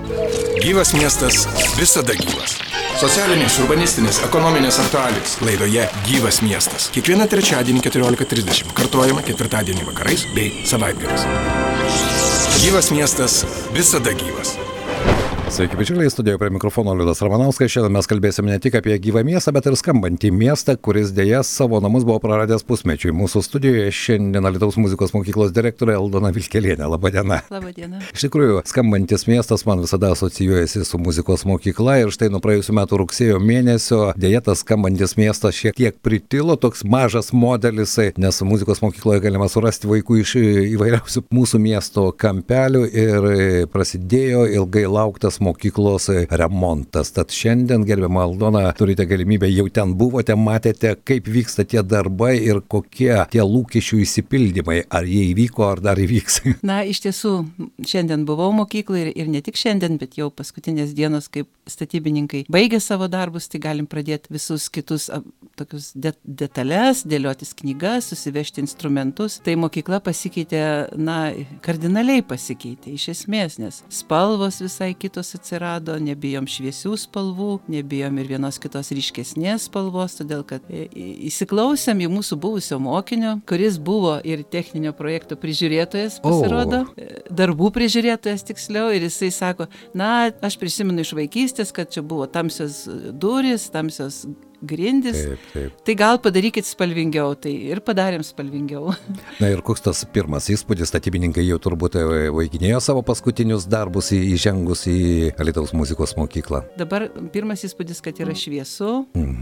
Gyvas miestas visada gyvas. Socialinės, urbanistinės, ekonominės aktualijos laidoje Gyvas miestas. Kiekvieną trečiadienį 14:30, kartojama ketvirtadienį vakarais bei savaitgaliais. Gyvas miestas visada gyvas. Sveiki, bičiuliai, studijoje prie mikrofono Liudas Ramanauskas. Šiandien mes kalbėsime ne tik apie gyvą miestą, bet ir skambantį miestą, kuris dėja savo namus buvo praradęs pusmečiui. Mūsų studijoje šiandien Alytaus muzikos mokyklos direktorė Aldona Vilkelienė. Labą dieną. Labą dieną. Iš tikrųjų, skambantis miestas man visada asocijuojasi su muzikos mokykla ir štai nuo praėjusių metų rugsėjo mėnesio dėja tas skambantis miestas šiek tiek pritilo, toks mažas modelis, nes muzikos mokykloje galima surasti vaikų iš įvairiausių mūsų miesto kampelių ir prasidėjo ilgai lauktas mokyklos remontas. Tad šiandien, gerbiama Aldona, turite galimybę, jau ten buvote, matėte, kaip vyksta tie darbai ir kokie tie lūkesčių įsipildymai. Ar jie įvyko, ar dar įvyks? Na, iš tiesų, šiandien buvau mokykloje ir ne tik šiandien, bet jau paskutinės dienos, kaip statybininkai baigė savo darbus, tai galim pradėti visus kitus tokius detalės, dėliotis knygas, susivežti instrumentus. Tai mokykla pasikeitė, kardinaliai pasikeitė, iš esmės, nes spalvos visai kitos atsirado, nebijom šviesių spalvų, nebijom ir vienos kitos ryškesnės spalvos, todėl kad įsiklausėm į mūsų buvusio mokinio, kuris buvo ir techninio projekto prižiūrėtojas, pasirodo, darbų prižiūrėtojas tiksliau, ir jisai sako, aš prisimenu iš vaikystės, kad čia buvo tamsios durys, tamsios grindis, taip. Tai gal padarykit spalvingiau, tai ir padarėm spalvingiau. Na ir koks tas pirmas įspūdis, statybininkai jau turbūt vaikinėjo savo paskutinius darbus įžengus į Alytaus muzikos mokyklą. Dabar pirmas įspūdis, kad yra šviesu,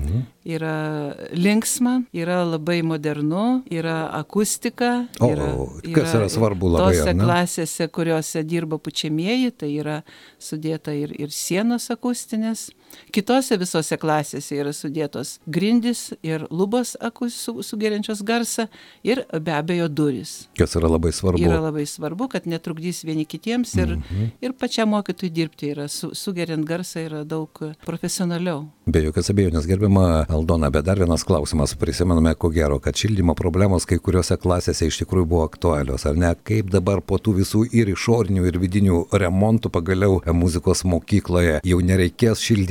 yra linksma, yra labai modernu, yra akustika, kas yra svarbu labai, tose klasėse, kuriuose dirba pučiamieji, tai yra sudėta ir sienos akustinės. Kitose visose klasėse yra sudėtos grindys ir lubos sugeriančios garsą ir be abejo durys. Kas yra labai svarbu. Yra labai svarbu, kad netrukdys vieni kitiems ir pačiam mokytojui dirbti yra. Sugeriant garsą yra daug profesionaliau. Be jokios abejonės, gerbiama Aldona, bet dar vienas klausimas. Prisimename, ko gero, kad šildymo problemos kai kuriuose klasėse iš tikrųjų buvo aktualios, ar ne? Kaip dabar po tų visų ir išorinių, ir vidinių remontų pagaliau muzikos mokykloje jau nereikės šildyti?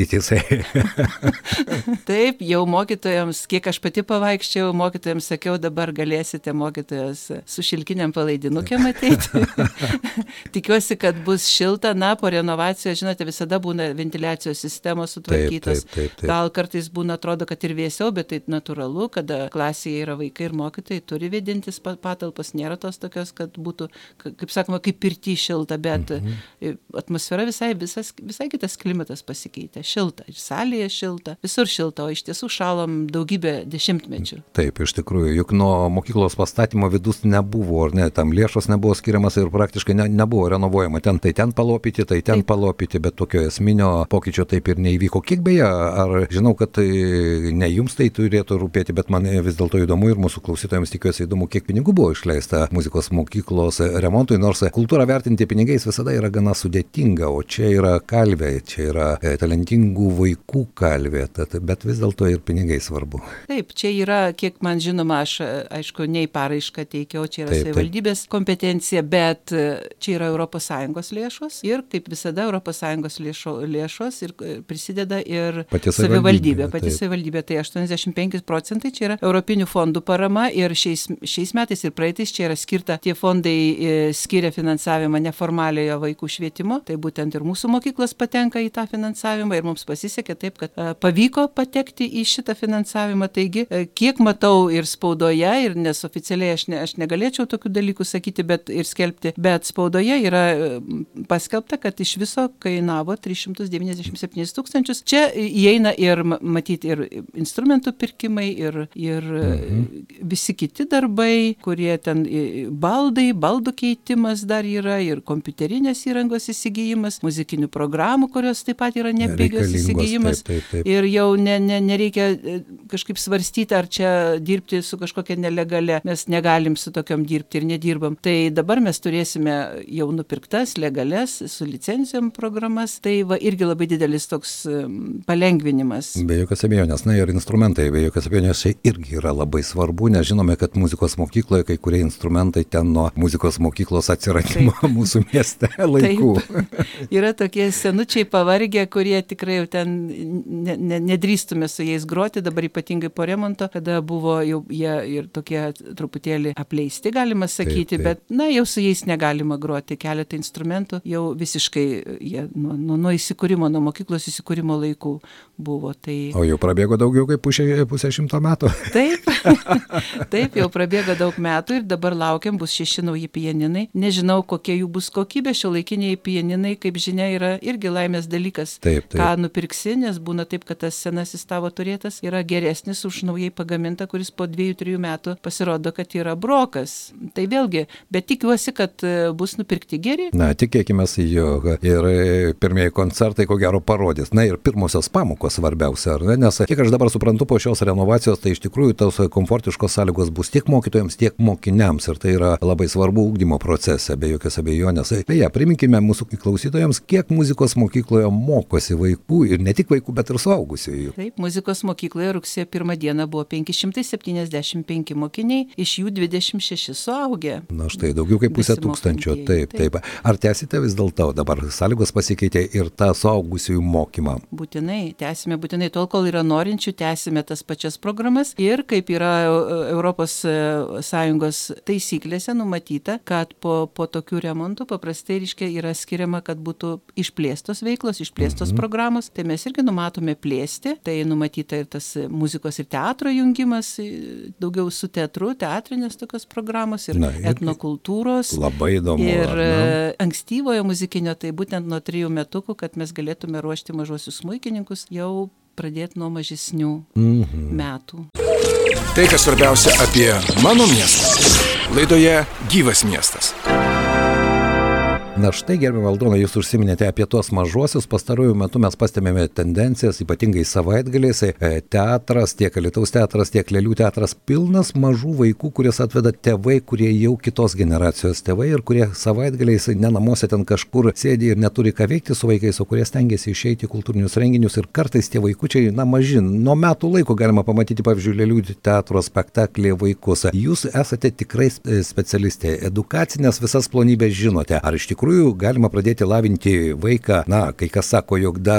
Taip, jau mokytojams, kiek aš pati pavaikščiau, mokytojams sakiau, dabar galėsite mokytojas su šilkiniam palaidinukėm ateiti. Tikiuosi, kad bus šilta, po renovacijos, žinote, visada būna ventiliacijos sistemos sutvarkytos. Taip. Gal kartais būna, atrodo, kad ir vėsiau, bet tai natūralu, kada klasėje yra vaikai ir mokytojai, turi vėdintis patalpas, nėra tos tokios, kad būtų, kaip sakoma, kaip pirty šilta, bet atmosfera visai kitas klimatas pasikeitė. Šilta, ir salėje šilta, visur šilta, o iš tiesų šalom daugybę dešimtmečių. Taip, iš tikrųjų, juk nuo mokyklos pastatymo vidus nebuvo, ar ne, tam lėšos nebuvo skiriamas ir praktiškai nebuvo renovuojama. Ten palopyti, palopyti, bet tokio esminio pokyčio taip ir neįvyko. Kiek beje, ar žinau, kad ne jums tai turėtų rūpėti, bet man vis dėlto įdomu ir mūsų klausytojams tikiuosi įdomu, kiek pinigų buvo išleista muzikos mokyklos remontui, nors kultūrą vertinti pinigais visada yra gana sudėtinga, o čia yra kalvė, čia yra talentingų vaikų kalvė, bet vis dėlto ir pinigai svarbu. Taip, čia yra, kiek man žinoma, aš aišku, nei paraišką teikiau, čia yra savivaldybės kompetencija, bet čia yra ES lėšos ir kaip visada ES lėšos ir prisideda ir savivaldybė. Pati savivaldybė, tai 85% čia yra Europinių fondų parama ir šiais metais ir praeitais čia yra skirta, tie fondai skiria finansavimą neformaliojo vaikų švietimo, tai būtent ir mūsų mokyklos patenka į tą finansavimą ir mums pasisekė taip, kad pavyko patekti į šitą finansavimą. Taigi, kiek matau ir spaudoje, ir nes oficialiai aš negalėčiau tokių dalykų sakyti, bet ir skelbti, bet spaudoje yra paskelbta, kad iš viso kainavo 397 tūkstančius. Čia įeina ir matyti ir instrumentų pirkimai, ir visi kiti darbai, kurie ten baldų keitimas dar yra, ir kompiuterinės įrangos įsigijimas, muzikinių programų, kurios taip pat yra nepigios įsigijimas. Taip. Ir jau ne nereikia kažkaip svarstyti, ar čia dirbti su kažkokia nelegalia. Mes negalim su tokiom dirbti ir nedirbam. Tai dabar mes turėsime jau nupirktas, legalias, su licencijom programas. Tai va irgi labai didelis toks palengvinimas. Be jokios abejonės, na ir instrumentai, be jokios abejonės čia irgi yra labai svarbu, nes žinome, kad muzikos mokykloje kai kurie instrumentai ten nuo muzikos mokyklos atsiradimo mūsų mieste laikų. Taip. Yra tokie senučiai pavargę, kurie tikrai jau ten nedrįstume su jais groti, dabar ypatingai po remonto, kada buvo jau jie ir tokie truputėlį apleisti, galima sakyti, taip. Bet na, jau su jais negalima groti, keletą instrumentų jau visiškai jie nuo įsikūrimo, nuo mokyklos įsikūrimo laikų buvo. Tai... O jau prabėgo daugiau kaip pusę šimto metų. Taip, taip, jau prabėgo daug metų ir dabar laukiam, bus 6 nauji pianinai. Nežinau, kokie jų bus kokybė, šiuolaikiniai pianinai, kaip žinia, yra irgi laimės dalykas. Taip. Ką nupirksi, nes būna taip, kad tas senasis tavo turėtas yra geresnis už naujai pagamintą, kuris po 2-3 metų pasirodo, kad yra brokas. Tai vėlgi, bet tikiuosi, kad bus nupirkti geri. Na, tikėkime, jog ir pirmieji koncertai ko gero parodys. Na ir pirmosios pamokos svarbiausia, ar ne? Nes, kiek aš dabar suprantu, po šios renovacijos, tai iš tikrųjų tos komfortiškos sąlygos bus tiek mokytojams, tiek mokiniams. Ir tai yra labai svarbu ugdymo procese, be jokios abejonės. Beje, priminkime mūsų klausytojams, kiek muzikos mokykloje mokosi vaikų ir ne tik vaikų, bet ir suaugusiųjų. Taip, muzikos mokykloje rugsėjo 1 dieną buvo 575 mokiniai, iš jų 26 suaugę. Na štai, daugiau kaip 500. Taip. Ar tęsite vis dėlto dabar sąlygos pasikeitė ir tą suaugusiųjų mokymą? Būtinai, tęsime būtinai, tol kol yra norinčių, tęsime tas pačias programas ir kaip yra Europos Sąjungos taisyklėse numatyta, kad po tokių remontų paprastai yra skiriama, kad būtų išplėstos veiklos, išplėstos programos, tai mes irgi numatome plėsti, tai numatyta ir tas muzikos ir teatro jungimas, daugiau su teatru, teatrinės tokios programos ir etnokultūros. Labai įdomu. Ir ankstyvojo muzikinio, tai būtent nuo 3 metukų, kad mes galėtume ruošti mažuosius smuikininkus, jau pradėti nuo mažesnių metų. Tai, kas svarbiausia apie mano miestą. Laidoje Gyvas miestas. Na štai, gerbiami Aldonai, jūs užsiminėte apie tuos mažuosius. Pastaruoju metu mes pastebėjome tendencijas, ypatingai savaitgaliais. Teatras, tiek Alytaus teatras, tiek Lėlių teatras pilnas mažų vaikų, kurias atveda tėvai, kurie jau kitos generacijos tėvai ir kurie savaitgaliais ne namuose ten kažkur sėdi ir neturi ką veikti su vaikais, o kurie stengiasi išeiti į kultūrinius renginius. Ir kartais tie vaikučiai, maži, nuo metų laiko galima pamatyti, pavyzdžiui, Lėlių teatro spektaklį vaikus. Jūs esate tikrai specialistė, edukacinės visas plonybės žinote. Ar iš tikrųjų galima pradėti lavinti vaiką, kai kas sako, jog dar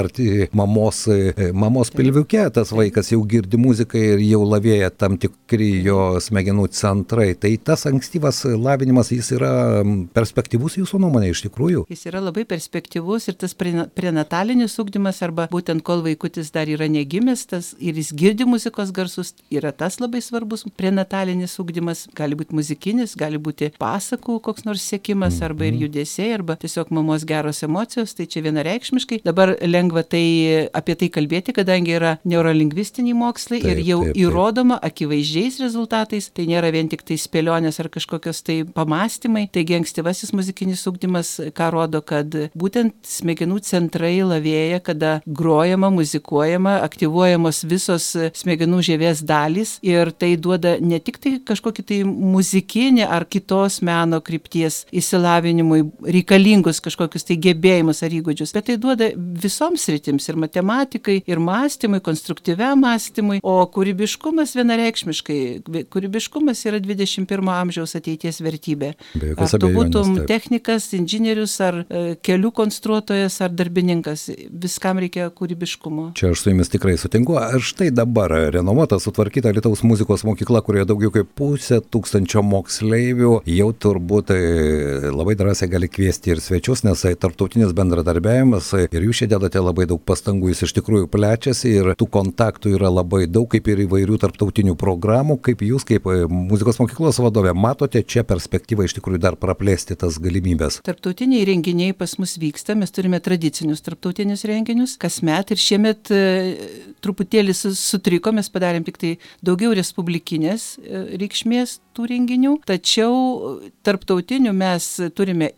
mamos pilviuke tas vaikas jau girdi muziką ir jau lavėja tam tikri jo smegenų centrai. Tai tas ankstyvas lavinimas, jis yra perspektyvus jūsų nuomonė iš tikrųjų? Jis yra labai perspektyvus ir tas prenatalinis ugdymas arba būtent kol vaikutis dar yra negimęs, tas ir jis girdi muzikos garsus, yra tas labai svarbus prenatalinis ugdymas, gali būti muzikinis, gali būti pasakų koks nors sekimas arba ir judesiai, arba tiesiog mamos geros emocijos, tai čia vienareikšmiškai. Dabar lengva apie tai kalbėti, kadangi yra neurolingvistiniai mokslai ir jau įrodoma akivaizdžiais rezultatais, tai nėra vien tik tai spėlionės ar kažkokios tai pamastymai. Taigi ankstyvasis muzikinis ugdymas, ką rodo, kad būtent smegenų centrai lavėja, kada grojama, muzikuojama, aktyvuojamos visos smegenų žievės dalys ir tai duoda ne tik tai kažkokį tai muzikinį ar kitos meno krypties išsilavinimui reikalingus kažkokius tai gebėjimus ar įgūdžius, bet tai duoda visoms sritims ir matematikai, ir mąstymui, konstruktyviam mąstymui, o kūrybiškumas vienareikšmiškai. Kūrybiškumas yra 21 amžiaus ateities vertybė. Ar tu būtum technikas, inžinierius, ar kelių konstruotojas, ar darbininkas, viskam reikia kūrybiškumo. Čia aš su jumis tikrai sutinku. Štai dabar renovuota, sutvarkyta Alytaus muzikos mokykla, kurioje daugiau kaip 500 moksleivių, jau turbūt labai drąsiai gali kviesti ir svečius, nes tarptautinis bendradarbiavimas ir jūs čia dedate labai daug pastangų, jis iš tikrųjų plečiasi ir tų kontaktų yra labai daug, kaip ir įvairių tarptautinių programų. Kaip jūs, kaip muzikos mokyklos vadovė, matote čia perspektyvą iš tikrųjų dar praplėsti tas galimybės? Tarptautiniai renginiai pas mus vyksta, mes turime tradicinius tarptautinius renginius kasmet ir šiemet truputėlį sutriko, mes padarėm tik tai daugiau respublikinės reikšmės tų renginių, tačiau tarptautinių mes turime ir projektų,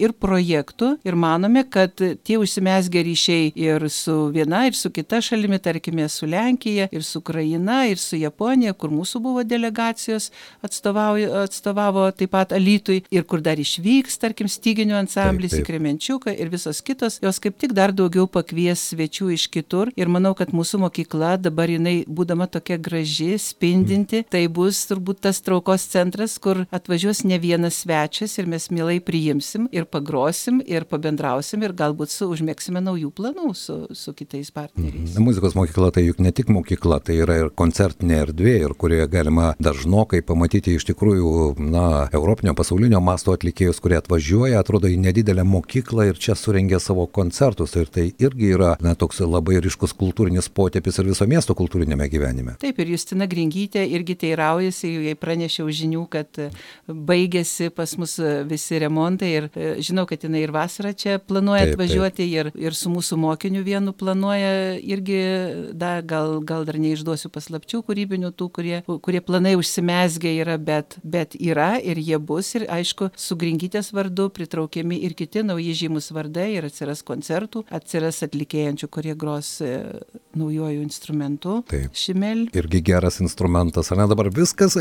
projektų ir manome, kad tie užsimezgę ryšiai ir su viena, ir su kita šalimi, tarkime, su Lenkija, ir su Ukraina, ir su Japonija, kur mūsų buvo delegacijos atstovavo taip pat Alytui, ir kur dar išvyks, tarkim, styginių ansamblis į Kremenčiuką ir visos kitos, jos kaip tik dar daugiau pakvies svečių iš kitur. Ir manau, kad mūsų mokykla dabar jinai, būdama tokia graži, spindinti, tai bus turbūt tas traukos centras, kur atvažiuos ne vienas svečias ir mes mielai priimsim ir pagrosim ir pabendrausim ir galbūt užmėgsime naujų planų su kitais partneriais. Muzikos mokykla tai juk ne tik mokykla, tai yra ir koncertinė erdvė, ir kurioje galima dažnokai pamatyti iš tikrųjų, europinio pasaulinio masto atlikėjus, kurie atvažiuoja, atrodo, į nedidelę mokyklą ir čia surengia savo koncertus. Ir tai irgi yra toks labai ryškus kultūrinis potėpis ir viso miesto kultūrinėme gyvenime. Taip, ir Justina Gringytė irgi teiraujasi, jai pranešiau žinių, kad baigėsi pas mus visi remontai ir žinau, kad jinai ir vasarą čia planuoja atvažiuoti ir su mūsų mokiniu vienu planuoja irgi, gal dar neišduosiu paslapčių kūrybinių tų, kurie planai užsimezgę yra, bet yra ir jie bus ir aišku, su Gringytės vardu pritraukiami ir kiti nauji žymus vardai ir atsiras koncertų, atsiras atlikėjančių, kurie gros naujojų instrumentų. Šimel. Irgi geras instrumentas. Ar ne dabar viskas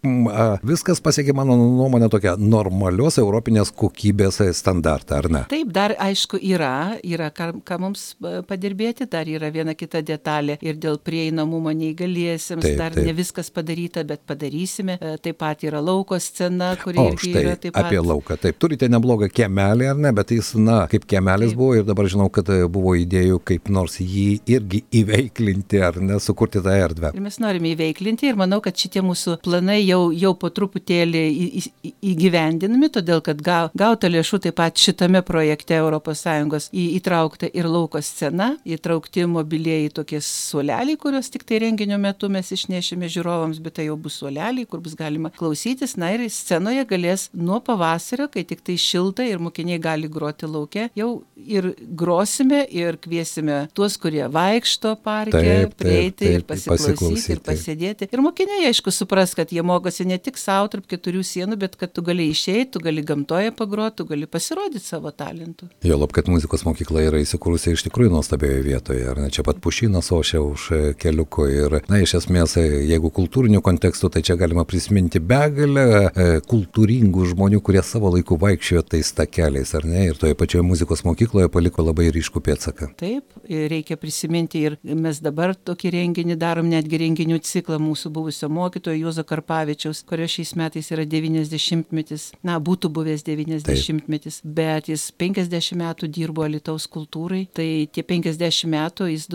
pasiekė, mano nuomonė, tokia normalios europinės kokybės standartą, ar ne? Taip, dar aišku yra ką mums padirbėti, dar yra viena kita detalė ir dėl prieinamumo neįgaliesiems, ne viskas padaryta, bet padarysime. Taip pat yra lauko scena, kuri irgi yra taip pat. Apie lauką. Taip, turite neblogą kiemelį, ar ne, bet jis, kaip kiemelis buvo ir dabar žinau, kad buvo idėjų kaip nors jį irgi įveiklinti, ar ne, sukurti tą erdvę. Ir mes norime įveiklinti ir manau, kad šitie mūsų planai jau po truputėlį įgyvendinami, todėl kad gauta lėšų taip pat šitame projekte ES įtraukta ir lauko scena, įtraukti mobilieji tokie suoleliai, kuriuos tik tai renginio metu mes išnešime žiūrovams, bet tai jau bus suoleliai, kur bus galima klausytis, ir scenoje galės nuo pavasario, kai tik tai šilta ir mokiniai gali groti lauke, jau ir grosime ir kviesime tuos, kurie vaikšto parke, prieiti ir pasiklausyti ir pasėdėti. Ir mokiniai, aišku, supras, kad jie mokosi ne tik savo tarp keturių sienų, bet kad tu gali išeiti, tu gali gamtoje pagroti, tu gali pasirodyti savo talentų. Juolab, kad muzikos mokykla yra įsikūrusi iš tikrųjų nuostabioje vietoje, ar ne, čia pat pušynas ošia už keliuko ir, iš esmės, jeigu kultūrinių kontekstų, tai čia galima prisiminti begalę kultūringų žmonių, kurie savo laiku vaikščiojo tais takeliais, ar ne, ir toje pačioje muzikos mokykloje paliko labai ryškų pėdsaką. Taip, reikia prisiminti ir mes dabar tokį renginį darom, netgi renginių ciklą mūsų buvusio mokytojo Juozo Karpavičiaus, kurio šiais metais yra 90-metis, būtų buvęs 90-metis, bet jis 50 metų dirbo Alytaus kultūrai, tai tie 50 metų, jis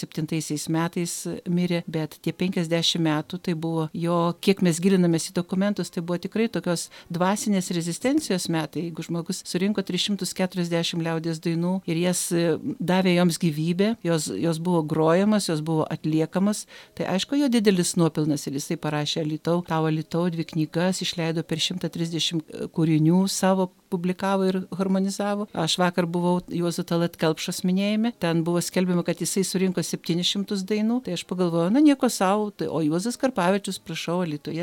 2007 metais mirė, bet tie 50 metų tai buvo jo, kiek mes gilinamės į dokumentus, tai buvo tikrai tokios dvasinės rezistencijos metai, jeigu žmogus surinko 340 liaudies dainų ir jas davė joms gyvybę, jos buvo grojamos, jos buvo atliekamas, tai aišku, jo didelis nuopelnas ir jisai parašė Tau Alytau 2 knygas, išleido per 130 kūrinių savo, publikavo ir harmonizavo. Aš vakar buvau Juozo Tallat Kelpšos minėjime, ten buvo skelbiama, kad jisai surinko 700 dainų, tai aš pagalvojau, nieko savo, o Juozas Karpavičius, prašau, Alytuje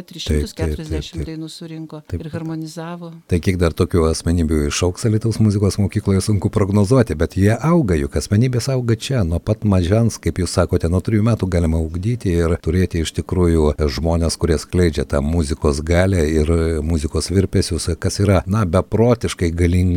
340 dainų surinko ir harmonizavo. Tai kiek dar tokių asmenybių išaugs Alytaus muzikos mokykloje, sunku prognozuoti, bet jie auga, juk asmenybės auga čia, nuo pat mažens, kaip jūs sakote, nuo 3 metų galima ugdyti ir turėti iš tikrųjų žmonės, kurie skleidžia tą muzikos galią ir muzikos virpesius, kas yra, beprotiškai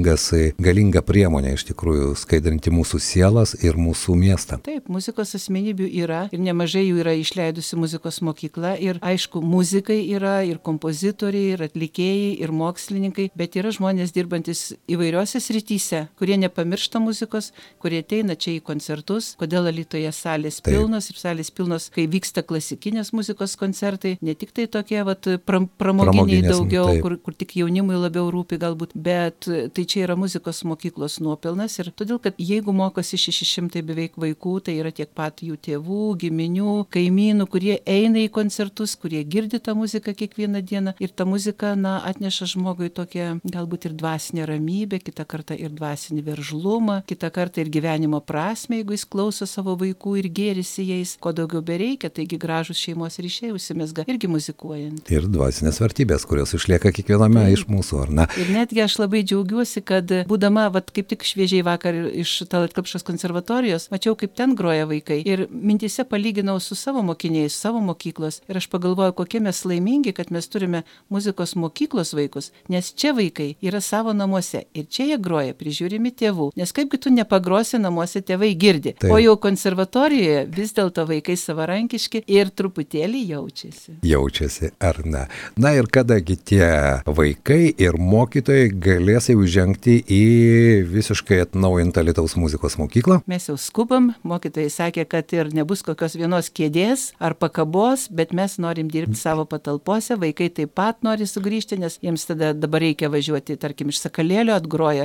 galinga priemonė iš tikrųjų skaidrinti mūsų sielas ir mūsų miestą. Taip, muzikos asmenybių yra ir nemažai jų yra išleidusi muzikos mokykla ir aišku, muzikai yra ir kompozitoriai, ir atlikėjai, ir mokslininkai, bet yra žmonės dirbantis įvairiose srityse, kurie nepamiršta muzikos, kurie ateina čia į koncertus, kodėl Alytuje salės pilnos ir salės pilnos, kai vyksta klasikinės muzikos koncertai, ne tik tai tokie pramoginiai daugiau, kur tik jaunimui labiau rūpi galbūt, bet tai čia yra muzikos mokyklos nuopelnas ir todėl, kad jeigu mokosi 600 beveik vaikų, tai yra tiek pat jų tėvų, giminių, kaimynų, kurie eina į koncertus, kurie girdi tą muziką kiekvieną dieną ir ta muzika, atneša žmogui tokią galbūt ir dvasinę ramybę, kitą kartą ir dvasinį veržlumą, kitą kartą ir gyvenimo prasmę, jeigu jis klauso savo vaikų ir gėrisi jais, ko daugiau bereikia, taigi gražus šeimos ryšiai užsimezga irgi muzikuojant. Ir dvasinės vertybės, kurios išlieka kiekviename iš mūsų, ar ne? Ir netgi aš labai džiaugiuosi, kad būdama, kaip tik šviežiai vakar iš Tallat Kelpšos konservatorijos, mačiau, kaip ten groja vaikai. Ir mintise palyginau su savo mokiniais, savo mokyklos. Ir aš pagalvoju, kokie mes laimingi, kad mes turime muzikos mokyklos vaikus, nes čia vaikai yra savo namuose. Ir čia jie groja, prižiūrimi tėvų. Nes kaipgi tu nepagrosi namuose, tėvai girdi. Taip. O jau konservatorijoje vis dėlto vaikai savarankiški ir truputėlį jaučiasi, ar ne? Na ir kadagi tie vaikai ir mokytojai galės jau žengti į visiškai atnaujintą Alytaus muzikos mokyklą? Mes jau skubam, mokytojai sakė, kad ir nebus kokios vienos kėdės ar pakabos, bet mes norim dirbti savo patalpose, vaikai taip pat nori sugrįžti, nes jiems tada dabar reikia važiuoti, tarkim, iš Sakalėlio atgroja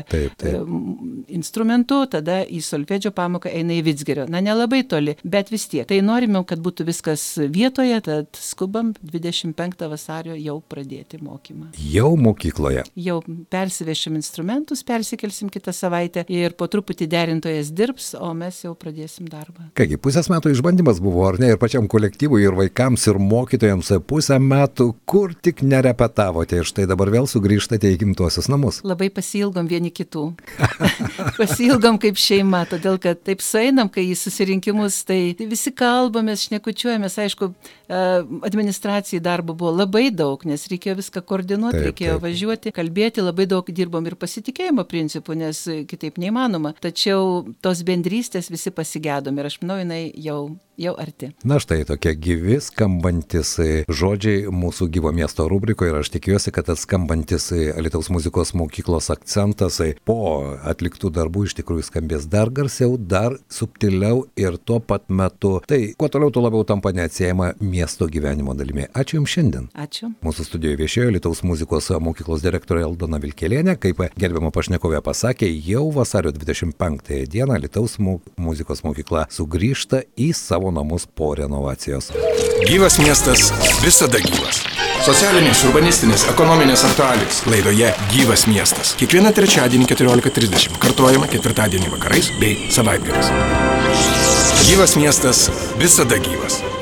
instrumentų, tada į solfedžio pamoką eina į Vidzgirio. Na, nelabai toli, bet vis tiek. Tai norime, kad būtų viskas vietoje, tad skubam 25 vasario jau pradėti mokymą. Jau mokykloje? Jau persivešim instrumentus, persikelsim kitą savaitę ir po truputį derintojas dirbs, o mes jau pradėsim darbą. Kągi, pusės metų išbandymas buvo, ar ne, ir pačiam kolektyvui, ir vaikams, ir mokytojams pusę metų, kur tik nerepetavote, ir štai dabar vėl sugrįžtate į gimtuosius namus. Labai pasiilgom vieni kitų. Pasiilgom kaip šeima, todėl kad taip sueinam, kai į susirinkimus, tai visi kalbamės, šnekučiuojamės, aišku, administracijai darbo buvo labai daug, nes reikėjo viską koordinuoti, reikėjo važiuoti, kalbėti, labai daug dirbom ir pasitikėjimo principų, nes kitaip neįmanoma. Tačiau tos bendrystės visi pasigedom ir aš manau, jinai jau arti. Na štai tokie gyvi, skambantis žodžiai mūsų gyvo miesto rubrikoje ir aš tikiuosi, kad tas skambantis Alytaus muzikos mokyklos akcentas po atliktų darbų iš tikrųjų skambės dar garsiau, dar subtiliau ir tuo pat metu. Tai kuo toliau, tuo labiau tampa neatsiejama miesto gyvenimo dalimi. Ačiū Jums šiandien. Ačiū. Mūsų studijoje viešėjo Alytaus muzikos mokyklos direktorė Aldona Vilkelienė, kaip gerbiama pašnekovė pasakė, jau vasario 25 dieną Alytaus muzikos mokykla sugrįžta į savo namus po renovacijos. Gyvas miestas visada gyvas. Socialinės, urbanistinės, ekonominės aktualijos laidoje Gyvas miestas. Kiekvieną trečiadienį 14:30, kartojama ketvirtadienį vakarais bei savaitgaliais. Gyvas miestas visada gyvas.